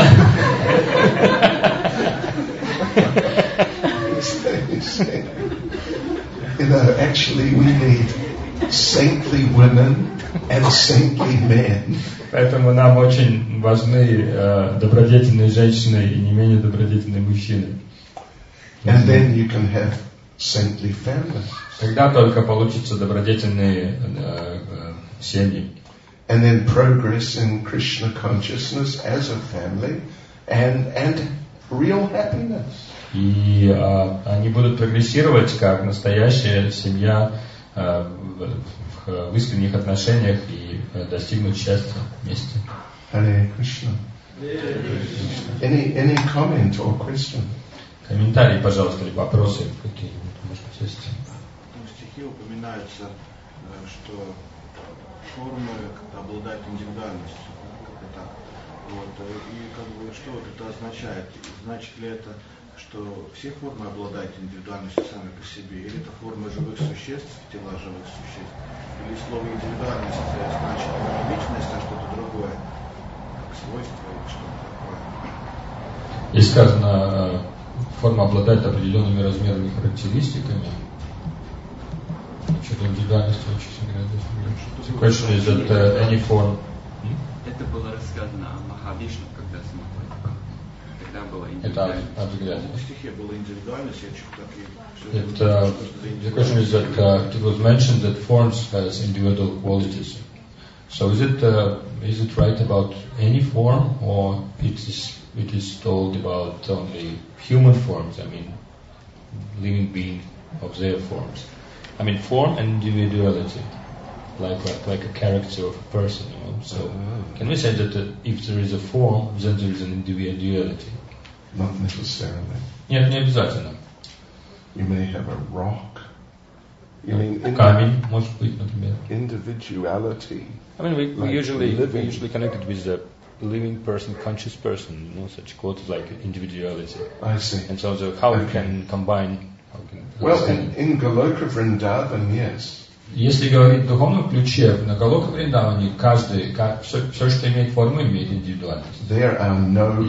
You know, actually we need saintly women and saintly men. Поэтому нам очень важны э, добродетельные женщины и не менее добродетельные мужчины. And then you can have saintly families. Тогда только получатся добродетельные э, э, семьи. And then progress in Krishna consciousness as a family and, and real happiness. И э, они будут прогрессировать как настоящая семья э, в, в искренних отношениях и э, достигнуть счастья вместе. Hare Krishna. Any, any comment or question? Комментарии, пожалуйста, или вопросы какие-нибудь, может быть, есть. В стихе упоминается, что формы обладают индивидуальностью. Как-то так. Вот. И как бы, что вот это означает? Значит ли это, что все формы обладают индивидуальностью сами по себе? Или это формы живых существ, тела живых существ? Или слово индивидуальность значит не личность, а что-то другое? Как свойство или что-то такое? Здесь сказано, форма обладает определенными размерами и характеристиками. Насчет индивидуальности очень сильно. The question is that uh, any form. Это было рассказано о Махавишну, когда смотрели. Тогда была Это индивидуальность. о взгляде. В стихе была индивидуальность, я чуть так и... It, uh, the question is that uh, it was mentioned that forms has individual qualities. So is it uh, is it right about any form, or it is it is told about only human forms? I mean, living being of their forms. I mean, form and individuality, like like, like a character of a person. You know. So uh-huh. Can we say that uh, if there is a form, then there is an individuality? Not necessarily. Нет, не обязательно. You may have a rock. You mean in камень, может быть, например. Individuality. I mean, we, we like usually living. we usually connect it with the living person, conscious person. You know, such quotes like individuality. I see. And so, the, how okay. we can combine. How can well, in, in Goloka Vrindavan, yes. Если говорить в духовном ключе, на Галока Вриндаване каждый, все, все, что имеет форму, имеет индивидуальность. There are no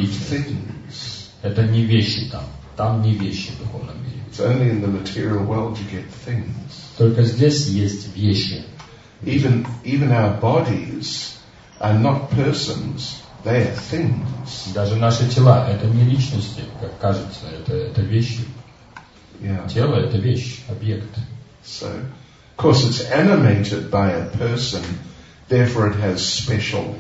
things. Это не вещи там. Там не вещи в духовном мире. It's only in the material world you get things. Только здесь есть вещи. Even even our bodies are not persons; they are things. Даже наши тела это не личности, как кажется, это это вещи. Yeah. Тело это вещь, объект. So, of course, it's animated by a person, therefore it has special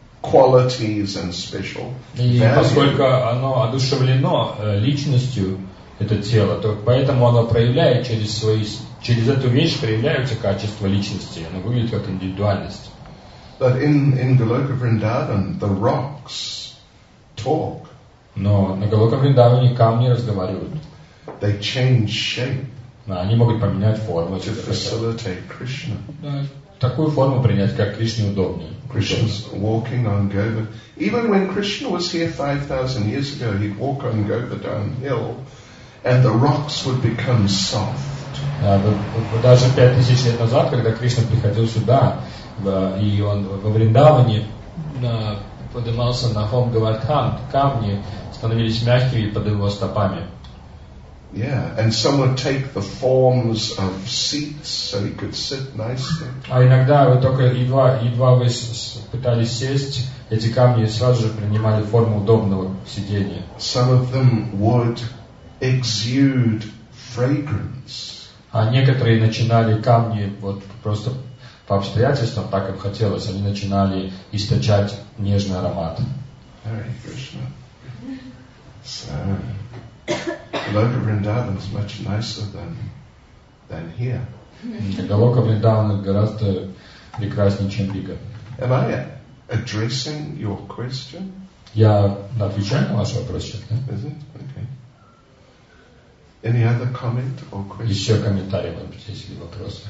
qualities and special И value. поскольку оно одушевлено э, личностью, это тело, то поэтому оно проявляет через свои, через эту вещь проявляются качества личности, оно выглядит как индивидуальность. But in, in Goloka Vrindavan, the rocks talk. Но на Галока Вриндаване камни разговаривают. They change shape Они могут поменять форму. to facilitate Krishna. Да, такую форму принять, как Кришне удобнее. Krishna's walking on Govardhan. Even when Krishna was here five thousand years ago, he'd walk on Govardhan Hill and the rocks would become soft. Да, даже пять тысяч лет назад, когда Кришна приходил сюда, и он во Вриндаване поднимался на холм Говардхан, камни становились мягкими под его стопами. Yeah, and some would take the forms of seats so he could sit nicely. А иногда вы только едва, едва вы пытались сесть, эти камни сразу же принимали форму удобного сидения. Some of them would exude fragrance. А некоторые начинали камни вот просто по обстоятельствам, так как хотелось, они начинали источать нежный аромат. Hare Krishna. So, Goloka Vrindavan is much nicer than than here. Галока Вриндавана гораздо прекраснее, чем Рига. Am I addressing your question? Я отвечаю на ваш вопрос сейчас, да? Is it? Okay. Any other comment or question? Еще комментарии, может быть, есть ли вопросы?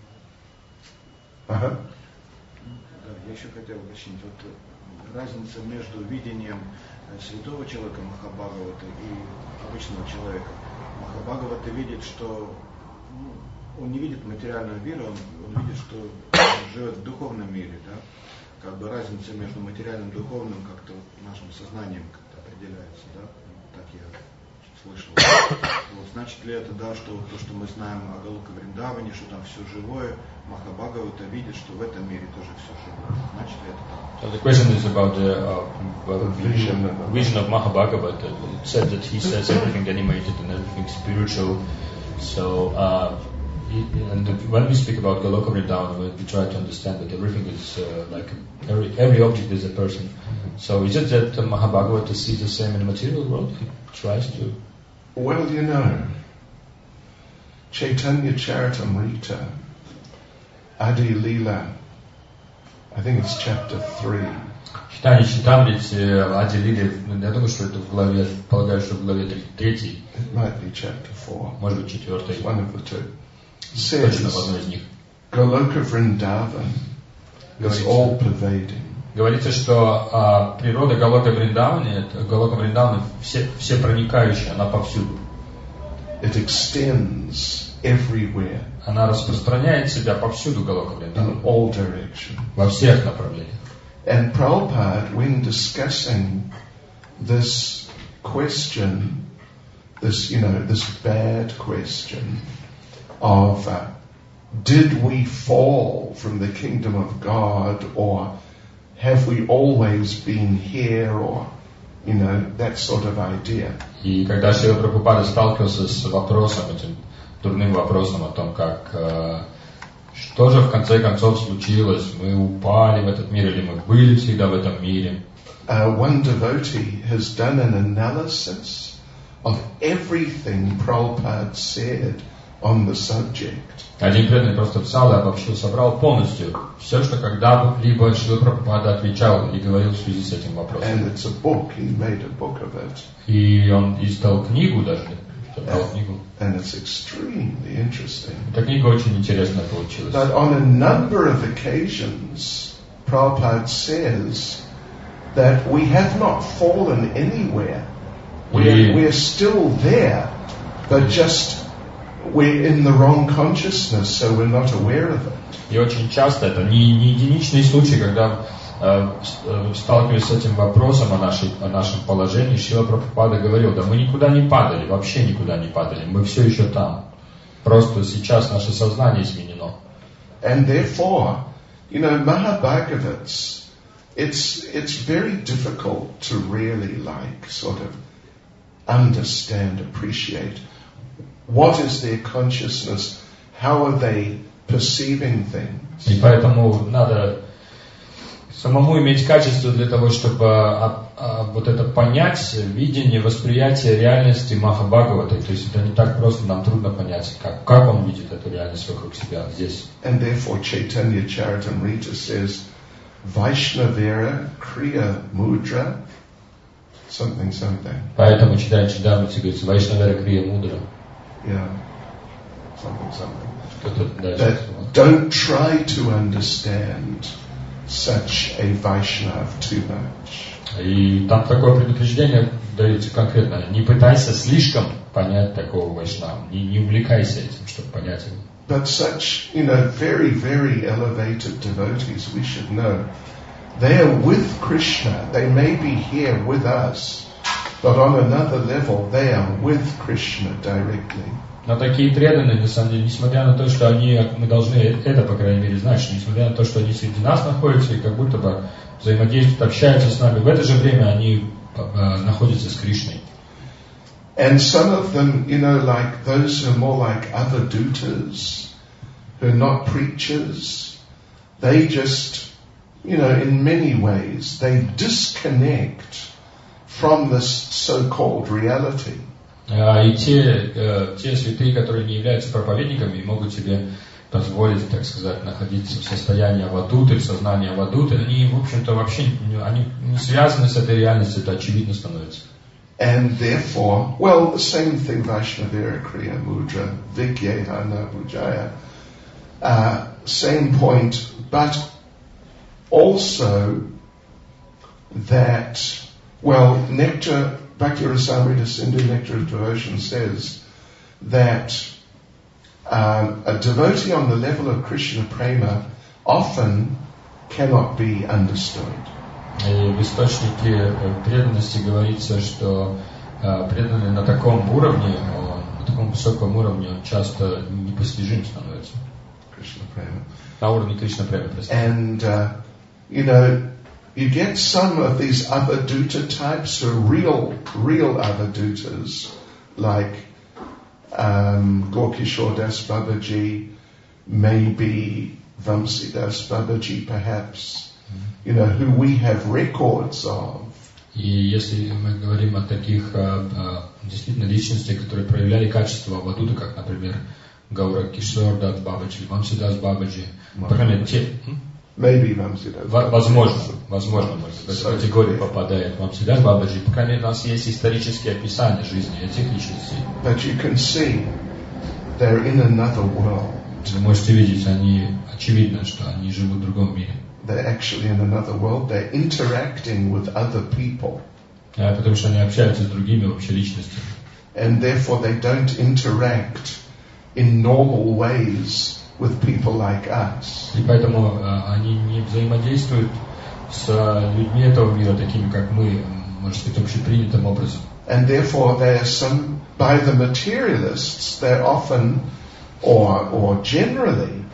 Uh-huh. Да, я еще хотел уточнить, вот разница между видением святого человека Махабхагавата и обычного человека. Махабхагавата видит, что ну, он не видит материального мира, он, он видит, что он живет в духовном мире, да? Как бы разница между материальным и духовным как-то вот нашим сознанием как-то определяется, да? Так я слышал. Вот, значит ли это, да, что то, что мы знаем о Галока Вриндаване, что там все живое, Махабхагавата видит, что в этом мире тоже все живое. Значит ли это так? So the question is about the uh, vision, vision of Mahabhagavata. It said that he says everything animated and everything spiritual. So, uh, and when we speak about Goloka Vrindavan, we try to understand that everything is uh, like every every object is a person. So, is it that uh, Mahabhagavata sees the same in the material world? He tries to. Well, you know, Chaitanya Charitamrita, Adi Leela, I think it's chapter three. Читание Читамрити, Ади Лили, я думаю, что это в главе, полагаю, что в главе третьей. It might be chapter four. Может быть, четвертой. It's one of the two. Точно в Says одной из них. Goloka Vrindavan is all pervading. Говорится, что а, природа Галока Вриндавани, Галока Вриндавани все, все проникающая, она повсюду. It extends everywhere. Она распространяет себя повсюду, Галока Вриндавани. In all directions. Во всех направлениях. And Prabhupada, when discussing this question, this, you know, this bad question of uh, did we fall from the kingdom of God, or have we always been here, or, you know, that sort of idea. И когда Шрила Прабхупада сталкивался с вопросом, этим дурным вопросом о том, как, э, что же в конце концов случилось, мы упали в этот мир или мы были всегда в этом мире. Uh, one devotee has done an analysis of everything Prabhupada said on the subject. Один преданный просто взял и обобщил, собрал полностью все, что когда-либо Шрила Прабхупада отвечал и говорил в связи с этим вопросом. And it's a book, he made a book of it. И он издал книгу даже, собрал And, книгу. and it's extremely interesting. Эта книга очень интересная получилась. But on a number of occasions, Prabhupada says that we have not fallen anywhere. We're, we're still there, but just we're in the wrong consciousness, so we're not aware of it. И очень часто это не, не единичный случай, когда э, сталкиваясь с этим вопросом о, нашей, о нашем положении, Шрила Прабхупада говорил, да мы никуда не падали, вообще никуда не падали, мы все еще там. Просто сейчас наше сознание изменено. And therefore, you know, Mahabhagavats, it's, it's very difficult to really like sort of understand, appreciate. What is their consciousness? How are they perceiving things? И поэтому надо самому иметь качество для того, чтобы а, а, вот это понять, видение, восприятие реальности Махабхагаваты. То есть это не так просто, нам трудно понять, как, как он видит эту реальность вокруг себя здесь. And therefore Chaitanya Charitamrita says, Vaishnavera Kriya Mudra, something, something. Поэтому читая Чидамрити говорится, Вайшнавера Крия Мудра. Yeah, something, something. Что-то дальше. That don't try to understand such a Vaishnav too much. И там такое предупреждение дается конкретно. Не пытайся слишком понять такого вайшнава. Не, не увлекайся этим, чтобы понять его. But such, you know, very, very elevated devotees, we should know, they are with Krishna. They may be here with us, but on another level, they are with Krishna directly. Но такие преданные, на самом деле, несмотря на то, что они, мы должны это, по крайней мере, знать, что несмотря на то, что они среди нас находятся и как будто бы взаимодействуют, общаются с нами, в это же время они э, находятся с Кришной. And some of them, you know, like those who are more like avadutas, who are not preachers, they just, you know, in many ways, they disconnect from this so-called reality. И те, э, те святые, которые не являются проповедниками и могут себе позволить, так сказать, находиться в состоянии авадуты, в сознании авадуты, они, в общем-то, вообще они не связаны с этой реальностью, это очевидно становится. And therefore, well, the same thing, Vaishnavera Kriya Mudra, Vigyehana Bhujaya, uh, same point, but also that, well, Nectar, Bhakti Rasamrita Sindhu, Nectar of Devotion says that um, a devotee on the level of Krishna Prema often cannot be understood. И в источнике преданности говорится, что преданный на таком уровне, на таком высоком уровне, он часто непостижим становится. Krishna Prema. На уровне Кришна Према, простите. And, uh, you know, you get some of these avaduta types who are real, real avadutas, like um, Gorkishore Das Babaji, maybe Vamsidas Babaji perhaps, you know, who we have records of. И если мы говорим о таких а, действительно личностях, которые проявляли качество авадуты, как, например, Гаура Кишор Дас Бабаджи, Вамсидас Бабаджи, по крайней мере, те... Maybe Vamsidas. Возможно, возможно, в эту категорию попадает Вамсидас Бабаджи. По крайней мере, у нас есть исторические описания жизни этих личностей. But you can see they're in another world. Вы можете видеть, они, очевидно, что они живут в другом мире. They're actually in another world. They're interacting with other people. А, потому что они общаются с другими вообще личностями. And therefore they don't interact in normal ways with people like us. И поэтому а, они не взаимодействуют с а, людьми этого мира, такими как мы, может сказать, общепринятым образом. And therefore they are some, by the materialists, they're often, or, or generally,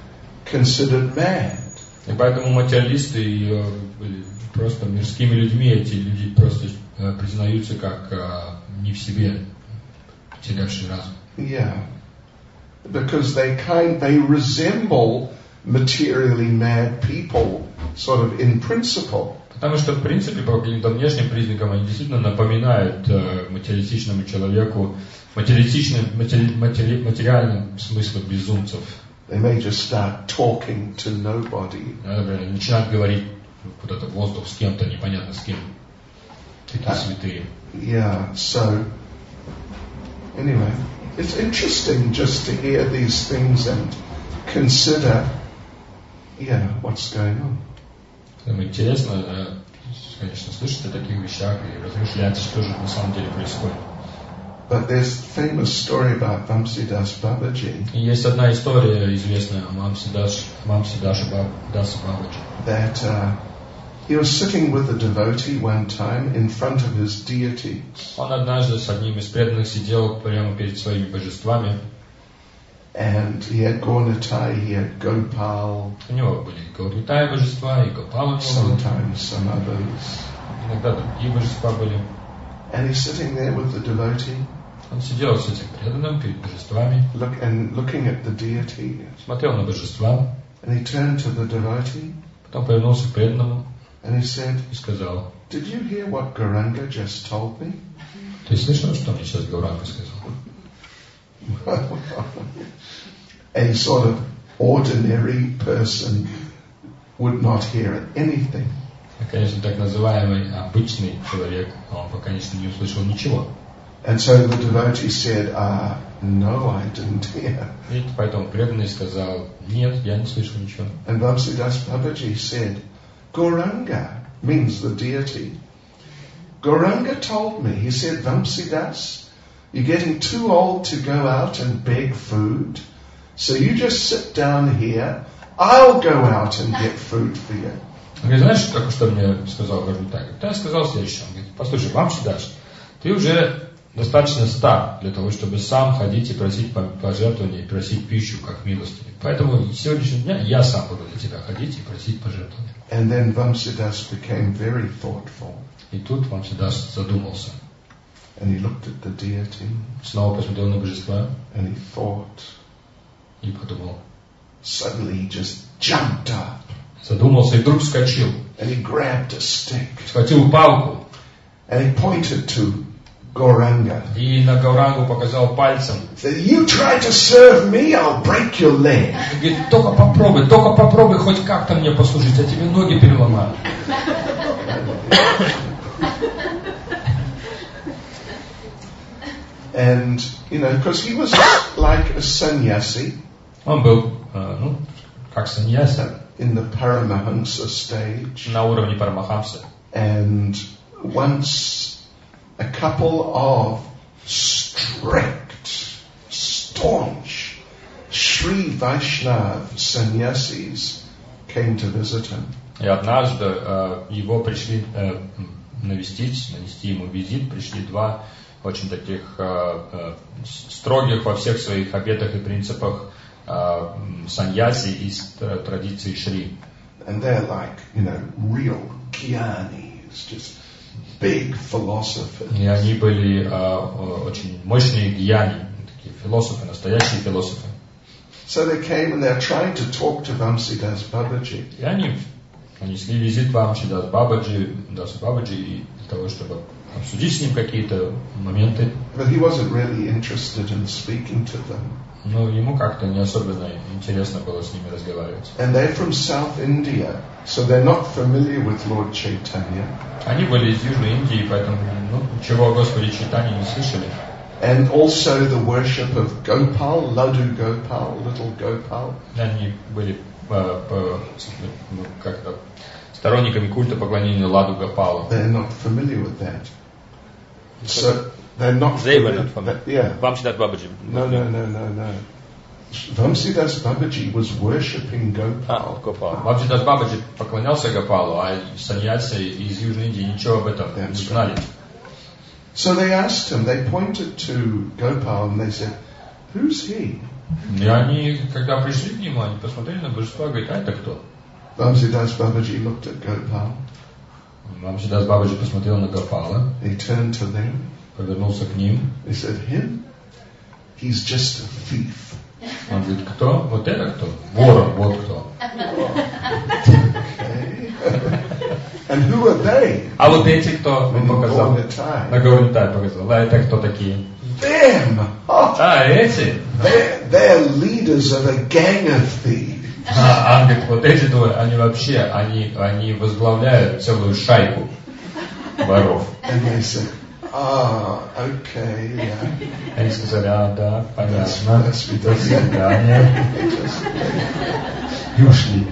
considered mad. И поэтому материалисты и, были просто мирскими людьми, эти люди просто признаются как не в себе, потерявшие разум. Yeah, because they kind, they resemble materially mad people, sort of in principle. Потому что, в принципе, по каким-то внешним признакам они действительно напоминают э, материалистичному человеку, материалистичным, матери, матери, материальным смыслом безумцев. They may just start talking to nobody. Например, начинают говорить куда-то в воздух с кем-то, непонятно с кем. Такие uh, святые. Yeah, so, anyway, it's interesting just to hear these things and consider, yeah, what's going on. Интересно, конечно, слышать о таких вещах и размышлять, что же на самом деле происходит. But there's a famous story about Vamsidas Babaji. Есть одна история известная о Вамсидаше Даса Бабаджи. That uh, he was sitting with a devotee one time in front of his deities. Он однажды с одним из преданных сидел прямо перед своими божествами. And he had Gaurnitai, he had Gopal. У него были Gaurnitai божества, и Гопал у него был. Sometimes some others. Иногда другие божества были. And he's sitting there with the devotee. Он сидел с этим преданным перед божествами. Look, and looking at the deity. Смотрел на божества. And he turned to the devotee. Потом повернулся к преданному. And he said, и сказал, "Did you hear what Gauranga just told me?" Ты слышал, что мне сейчас Гауранга сказал? A sort of ordinary person would not hear anything. Конечно, так называемый обычный человек, он пока, конечно, не услышал ничего. And so the devotee said, ah, no, I didn't hear. И поэтому преданный сказал, нет, я не слышал ничего. And Vamsidas Babaji said, Gauranga means the deity. Gauranga told me, he said, Vamsidas, you're getting too old to go out and beg food, so you just sit down here, I'll go out and get food for you. Он говорит, знаешь, как, что мне сказал Гармитай? Я сказал следующее. Он говорит, послушай, Вамсидаш, ты уже достаточно стар для того, чтобы сам ходить и просить пожертвования, и просить пищу как милостыню. Поэтому с сегодняшнего дня я сам буду для тебя ходить и просить пожертвования. And then Vamsidas became very thoughtful. И тут Вамсидас задумался. And he looked at the deity. Снова посмотрел на божества. And he thought. И подумал. Suddenly he just jumped up. Задумался и вдруг вскочил. And he grabbed a stick. Схватил палку. And he pointed to Gauranga. И на Гаурангу показал пальцем. Said, you try to serve me, I'll break your leg. Он говорит, только попробуй, только попробуй хоть как-то мне послужить, я тебе ноги переломаю. And, you know, because he was like a sannyasi. Он был, ну, как саньяси. In the Paramahansa stage. На уровне Парамахамса. And once a couple of strict, staunch Sri Vaishnav sannyasis came to visit him. И однажды э, его пришли э, навестить, нанести ему визит, пришли два очень таких э, э, строгих во всех своих обетах и принципах э, саньяси из традиции Шри. And they're like, you know, real gyanis, just big philosophers. И они были э, очень мощные гьяни, такие философы, настоящие философы. So they came and they're trying to talk to Vamsidas Babaji. И они нанесли визит Вамсидас Бабаджи, Дасу Бабаджи, для того, чтобы обсудить с ним какие-то моменты. But he wasn't really interested in speaking to them. Но ему как-то не особенно интересно было с ними разговаривать. And they're from South India, so they're not familiar with Lord Chaitanya. Они были из Южной Индии, поэтому ну, ничего о Господе Чайтанье не слышали. And also the worship of Gopal, Laddu Gopal, little Gopal. Они были по, по, как-то сторонниками культа поклонения Ладу Гопалу. They're not familiar with that. So they're not They were familiar. not familiar. That, yeah. Vamsidas Babaji. No, no, no, no, no. Vamsidas Babaji was worshipping Gopal. А, Гопал. Вамсидас Бабаджи поклонялся Гопалу, а саньяси из Южной Индии ничего об этом не знали. So they asked him, they pointed to Gopal and they said, who's he? И они, когда пришли к нему, они посмотрели на божество и говорят, а это кто? Bamsidas Babaji looked at Gopal. Бамсидас Бабаджи посмотрел на Гопала, He turned to them. повернулся к ним. He said, him? He's just a thief. Он говорит, кто? Вот это кто? Вор, вот кто. Okay. And who are they? А вот эти кто? Он When you показал. go on the time. На Гаурнитай показал. А это кто такие? Them! Oh, А, эти? they're, they're leaders of a gang of thieves. А, он говорит, вот эти двое, они вообще, они, они возглавляют целую шайку воров. And they said, ah, okay, yeah. Они сказали, а, да, понятно. До свидания. До свидания. И ушли.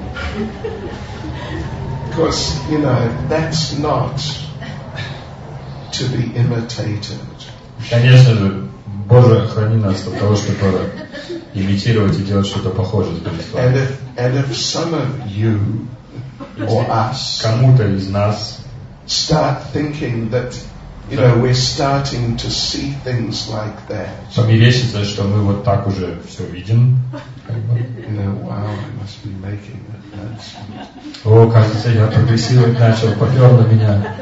Because, you know, that's not to be imitated. Конечно же, Боже, храни нас от того, чтобы имитировать и делать что-то похожее с божеством. And if, and if some of you or us Кому-то из нас start thinking that, you know, we're starting to see things like that, померещится, что мы вот так уже все видим. Как бы. you know, wow, I must be making advancement. О, кажется, я прогрессировать начал, попер на меня.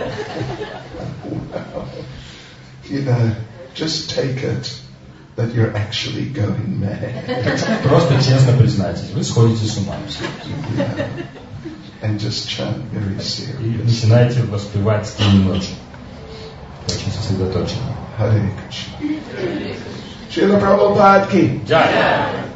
You know, just take it that you're actually going mad. Так просто честно признайтесь, вы сходите с ума. Yeah. And just chant very И serious. начинаете воспевать стиль ночи. Очень сосредоточенно. Hare Krishna. Srila Prabhupada ki. Джай!